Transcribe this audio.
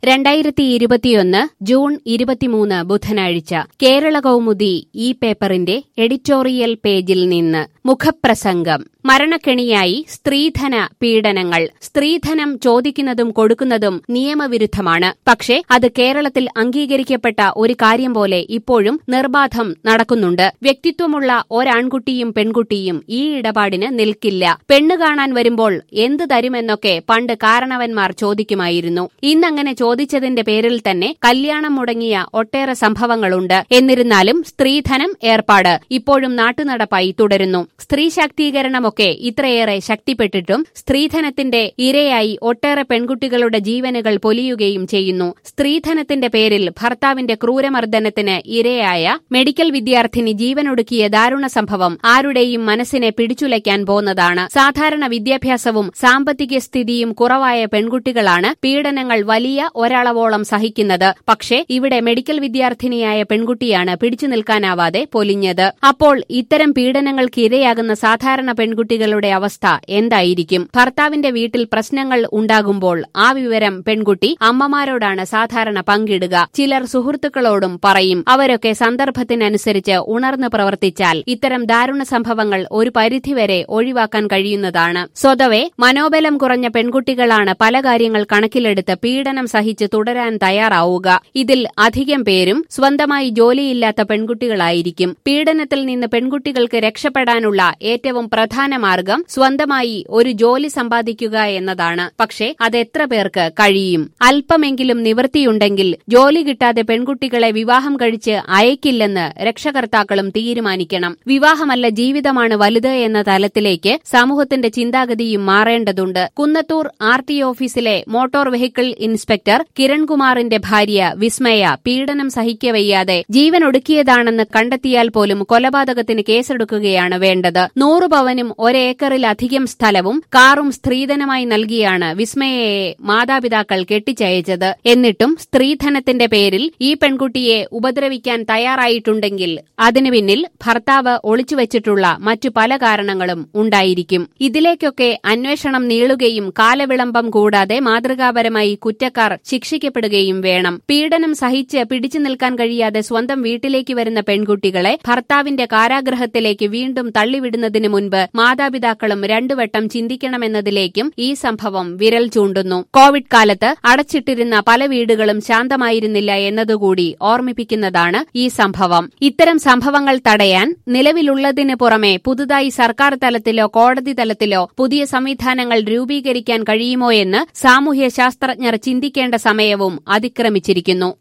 2021 June 23 ബുധനാഴ്ച കേരള കൗമുദി ഈ പേപ്പറിന്റെ എഡിറ്റോറിയൽ പേജിൽ നിന്ന് മുഖപ്രസംഗം. മരണക്കെണിയായി സ്ത്രീധന പീഡനങ്ങൾ. സ്ത്രീധനം ചോദിക്കുന്നതും കൊടുക്കുന്നതും നിയമവിരുദ്ധമാണ്. പക്ഷേ അത് കേരളത്തിൽ അംഗീകരിക്കപ്പെട്ട ഒരു കാര്യം പോലെ ഇപ്പോഴും നിർബാധം നടക്കുന്നുണ്ട്. വ്യക്തിത്വമുള്ള ഒരാൺകുട്ടിയും പെൺകുട്ടിയും ഈ ഇടപാടിന് നിൽക്കില്ല. പെണ്ണ് കാണാൻ വരുമ്പോൾ എന്ത് തരുമെന്നൊക്കെ പണ്ട് കാരണവന്മാർ ചോദിക്കുമായിരുന്നു. ഇന്നങ്ങനെ ചോദിച്ചതിന്റെ പേരിൽ തന്നെ കല്യാണം മുടങ്ങിയ ഒട്ടേറെ സംഭവങ്ങളുണ്ട്. എന്നിരുന്നാലും സ്ത്രീധനം ഏർപ്പാട് ഇപ്പോഴും നാട്ടുനടപ്പായി തുടരുന്നു. സ്ത്രീ ശാക്തീകരണമൊക്കെ ഇത്രയേറെ ശക്തിപ്പെട്ടിട്ടും സ്ത്രീധനത്തിന്റെ ഇരയായി ഒട്ടേറെ പെൺകുട്ടികളുടെ ജീവനുകൾ പൊലിയുകയും ചെയ്യുന്നു. സ്ത്രീധനത്തിന്റെ പേരിൽ ഭർത്താവിന്റെ ക്രൂരമർദ്ദനത്തിന് ഇരയായ മെഡിക്കൽ വിദ്യാർത്ഥിനി ജീവനൊടുക്കിയ ദാരുണ സംഭവം ആരുടെയും മനസ്സിനെ പിടിച്ചുലയ്ക്കാൻ പോന്നതാണ്. സാധാരണ വിദ്യാഭ്യാസവും സാമ്പത്തിക സ്ഥിതിയും കുറവായ പെൺകുട്ടികളാണ് പീഡനങ്ങൾ വലിയ ഒരളവോളം സഹിക്കുന്നത്. പക്ഷേ ഇവിടെ മെഡിക്കൽ വിദ്യാർത്ഥിനിയായ പെൺകുട്ടിയാണ് പിടിച്ചു നിൽക്കാനാവാതെ പൊലിഞ്ഞത്. അപ്പോൾ ഇത്തരം പീഡനങ്ങൾക്ക് ഇരയാകുന്ന സാധാരണ പെൺകുട്ടികളുടെ അവസ്ഥ എന്തായിരിക്കും? ഭർത്താവിന്റെ വീട്ടിൽ പ്രശ്നങ്ങൾ ഉണ്ടാകുമ്പോൾ ആ വിവരം പെൺകുട്ടി അമ്മമാരോടാണ് സാധാരണ പങ്കിടുക. ചിലർ സുഹൃത്തുക്കളോടും പറയും. അവരൊക്കെ സന്ദർഭത്തിനനുസരിച്ച് ഉണർന്നു പ്രവർത്തിച്ചാൽ ഇത്തരം ദാരുണ സംഭവങ്ങൾ ഒരു പരിധിവരെ ഒഴിവാക്കാൻ കഴിയുന്നതാണ്. സ്വതവേ മനോബലം കുറഞ്ഞ പെൺകുട്ടികളാണ് പല കാര്യങ്ങൾ കണക്കിലെടുത്ത് പീഡനം സഹിച്ച് തുടരാൻ തയ്യാറാവുക. ഇതിൽ അധികം പേരും സ്വന്തമായി ജോലിയില്ലാത്ത പെൺകുട്ടികളായിരിക്കും. പീഡനത്തിൽ നിന്ന് പെൺകുട്ടികൾക്ക് രക്ഷപ്പെടാനുള്ള ഏറ്റവും പ്രധാന മാർഗം സ്വന്തമായി ഒരു ജോലി സമ്പാദിക്കുക എന്നതാണ്. പക്ഷേ അതെത്ര പേർക്ക് കഴിയും? അല്പമെങ്കിലും നിവൃത്തിയുണ്ടെങ്കിൽ ജോലി കിട്ടാതെ പെൺകുട്ടികളെ വിവാഹം കഴിച്ച് അയക്കില്ലെന്ന് രക്ഷകർത്താക്കളും തീരുമാനിക്കണം. വിവാഹമല്ല ജീവിതമാണ് വലുത് എന്ന തലത്തിലേക്ക് സമൂഹത്തിന്റെ ചിന്താഗതിയും മാറേണ്ടതുണ്ട്. കുന്നത്തൂർ RT ഓഫീസിലെ മോട്ടോർ വെഹിക്കിൾ ഇൻസ്പെക്ടർ കിരൺകുമാറിന്റെ ഭാര്യ വിസ്മയ പീഡനം സഹിക്കവയ്യാതെ ജീവനൊടുക്കിയതാണെന്ന് കണ്ടെത്തിയാൽ പോലും കൊലപാതകത്തിന് കേസെടുക്കുകയാണ് വേണ്ടത്. 100 പവനും ഒരേക്കറിലധികം സ്ഥലവും കാറും സ്ത്രീധനമായി നൽകിയാണ് വിസ്മയയെ മാതാപിതാക്കൾ കെട്ടിച്ചയച്ചത്. എന്നിട്ടും സ്ത്രീധനത്തിന്റെ പേരിൽ ഈ പെൺകുട്ടിയെ ഉപദ്രവിക്കാൻ തയ്യാറായിട്ടുണ്ടെങ്കിൽ അതിനു പിന്നിൽ ഭർത്താവ് ഒളിച്ചുവച്ചിട്ടുള്ള മറ്റു പല കാരണങ്ങളും ഉണ്ടായിരിക്കും. ഇതിലേക്കൊക്കെ അന്വേഷണം നീളുകയും കാലവിളംബം കൂടാതെ മാതൃകാപരമായി കുറ്റക്കാർ ശിക്ഷിക്കപ്പെടുകയും വേണം. പീഡനം സഹിച്ച് പിടിച്ചു നിൽക്കാൻ കഴിയാതെ സ്വന്തം വീട്ടിലേക്ക് വരുന്ന പെൺകുട്ടികളെ ഭർത്താവിന്റെ കാരാഗൃഹത്തിലേക്ക് വീണ്ടും തള്ളിവിടുന്നതിന് മുൻപ് മാതാപിതാക്കളും രണ്ടുവട്ടം ചിന്തിക്കണമെന്നതിലേക്കും ഈ സംഭവം വിരൽ ചൂണ്ടുന്നു. കോവിഡ് കാലത്ത് അടച്ചിട്ടിരുന്ന പല വീടുകളും ശാന്തമായിരുന്നില്ല എന്നതുകൂടി ഓർമ്മിപ്പിക്കുന്നതാണ് ഈ സംഭവം. ഇത്തരം സംഭവങ്ങൾ തടയാൻ നിലവിലുള്ളതിന് പുറമെ പുതുതായി സർക്കാർ തലത്തിലോ കോടതി തലത്തിലോ പുതിയ സംവിധാനങ്ങൾ രൂപീകരിക്കാൻ കഴിയുമോ എന്ന് സാമൂഹ്യ ശാസ്ത്രജ്ഞർ ചിന്തിക്കേണ്ട സമയവും അതിക്രമിച്ചിരിക്കുന്നു.